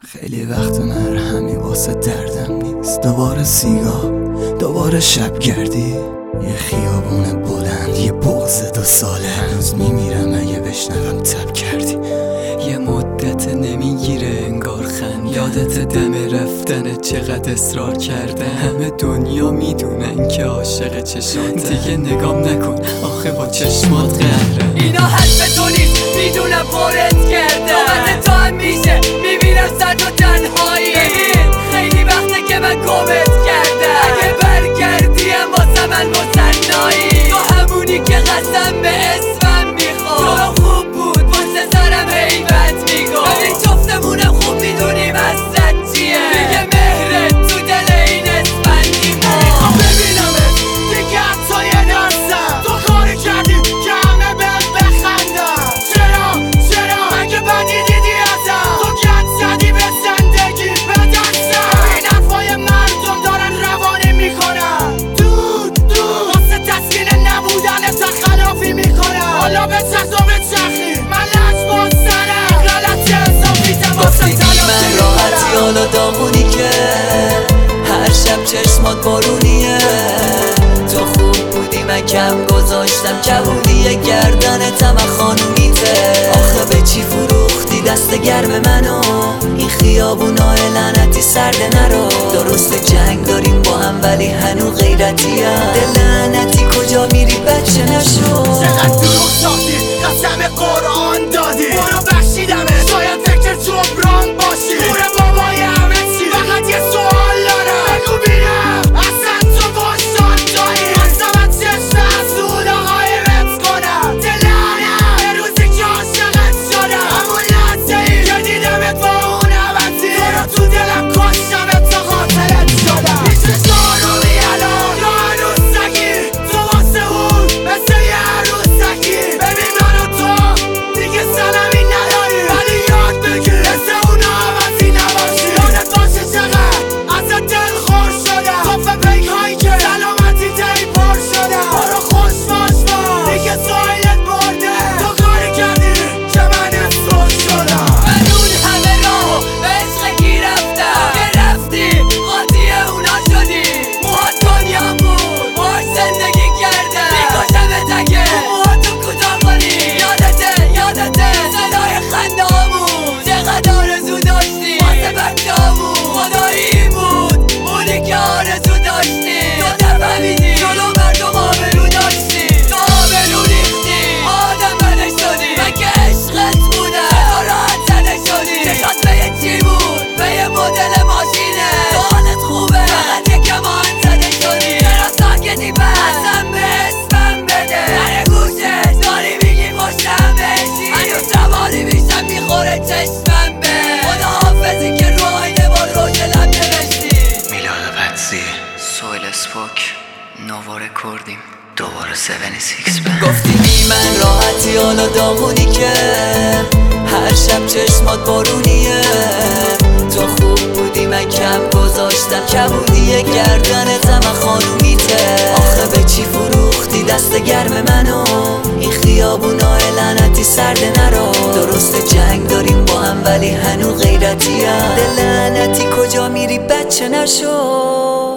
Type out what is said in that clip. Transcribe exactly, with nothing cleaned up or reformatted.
خیلی وقت مرهمی واسه دردم نیست. دوباره سیگار، دوباره شبگردی، یه خیابون بلند، یه بغض دو ساله. هنوز میمیرم اگه بشنوم تب کردی. یه مدت نمیگیره انگار خند. یادت دم رفتن چقدر اصرار کرده. همه دنیا میدونن که عاشق چشاته. دیگه نگام نکن آخه با چشمات قهره. اینا حرف تو نیست میدونم بارت کرده. نوبت تو هم میشه میبینم سر تو تنهایی. ببین خیلی وقته که من گمت کرده. اگه برگردی هم واسه من مصنایی. تو همونی که قسم به اسمم میخواد. تو خوب بود پشت سرم حیبت میگو. ببین جفتمونم خوب میدونیم حسرت چیه. دیگه مهرت تو دل این اسفندی ما. میخوام ببینمت دیگه حتی یه درسم. تو کاری کردی که همه بهم بخندن. چرا چرا مگه بدی دیدی ازم؟ تو گند زدی به زندگی به دستم. این حرفای مردم دارن روانی میکنن. دود دود واسه تسکین نبودن تخلافی میکنن. حالا به چخ و به چخی من لج با سرم. غلط اضافی گفتی من راحتی حالا دامونی که هر شب چشمات بارونیه. تو خوب بودی من کم گذاشتم. کبودی گردنتم خانومیته. آخه به چی فروختی دست گرم منو؟ این خیابونای لعنتی سرده نرو. درست جنگ داریم با هم ولی هنو غیرتی هم. دل لعنتی کجا میری بچه نشو. چقدر دروغ ساختی قسم قرآن دادی. برو بخشیدمه شاید فکر جبران باشی. پور بابای همه چی فقط یه سوال دارم. بگو بینم اصلا تو باشان داری. بستم از چشم حسود آقای بت کنم. دلانم به روزی که عاشقت شدم. همون لحظه ای که دیدمت با اون عوضی. تو رو تو دلم کشتمت تا خاطرت شدم. هیچ شارومی الان یا عروسکی. تو واسه اون مثل یه عروسکی. ببین من و تو دیگه سلمی نداری. ولی یاد بگیر مثل اون عوضی نباشی. یادت باشه چقدر ازت دل خور شدم. کافه پیک هایی که سلامتی تایی پر شدم. برو خوش باش با دیگه سایلت برده. تو کاری کردی که من اسرار شدم. من اون همه راهو به عشقی رفتم. که رفتی قاطی اونا شدی. موهات دنیا بود باش زندگی کردم. میکشمت اگه موهاتو کوتاه کنی. یادته یادته صدای خنده هامون. چقدر آرزو داشتی واسه بچه هامون. خدایی بود اونی که آرزو داشتی. تو نفهمیدی جلو مردم آبرو داشتی. تو آبرو ریختی آدم بده شدی. من که عشقت بودم تو راحت زده شدی. چشات به یه چی بود به یه مدل ماشینه. تو حالت خوبه فقط یکم آهن زده شدی. چرا ساکتی بس اصلا به اسمم بده. در گوشت داری میگی خوشم بشی. هنوز روانی میشم میخوره چشمم به. خدا حافظی که رو آینه با روش لب نوشتی. میلاد پدسی، سویل اسپوک، نووا رکوردیم، دوباره هفتاد و شش بند. گفتی بی من راحتی حالا دامونی که هر شب چشمات بارونیه. تو خوب بودی من کم گذاشتم. کبودی گردنتم خانومیته. آخه به چی فروختی دست گرم منو؟ این خیابونای لعنتی سرده نرو. درست جنگ داریم با هم ولی هنو غیرتی هم. دل لعنتی کجا میری بچه نشو.